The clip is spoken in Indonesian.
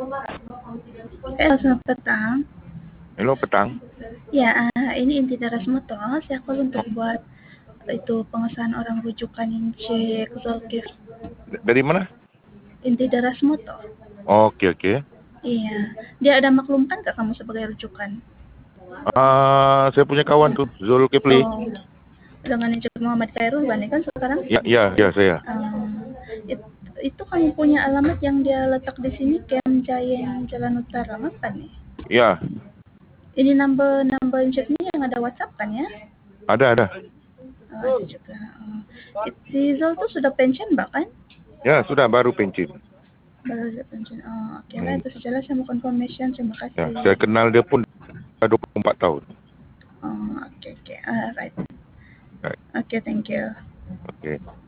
Selamat petang. Halo, petang. Ya, ini Inti Darasmuto. Saya call untuk buat itu pengesahan orang rujukan Cik Zulkif. Dari mana? Inti Darasmuto. Oke, oke. Iya. Dia ada maklumkan nggak kamu sebagai rujukan? Saya punya kawan tuh, Zulkifli. Oh, dengan Cik Muhammad Khairul Bani kan sekarang? Ya, saya. Itu kamu punya alamat yang dia letak di sini, Kem Jayan Jalan Utara, apa nih? Ya, Ini number chatnya yang ada WhatsApp kan ya? ada. Ada juga. Si Zul tuh sudah pensiun bahkan? Ya, sudah baru pensiun. Baru sudah pensiun. Oh, oke lah, itu sajalah saya mau confirmation. Terima kasih. Ya, saya kenal dia pun 24 tahun. Oh, oke. Alright. Right. Oke, thank you. Oke.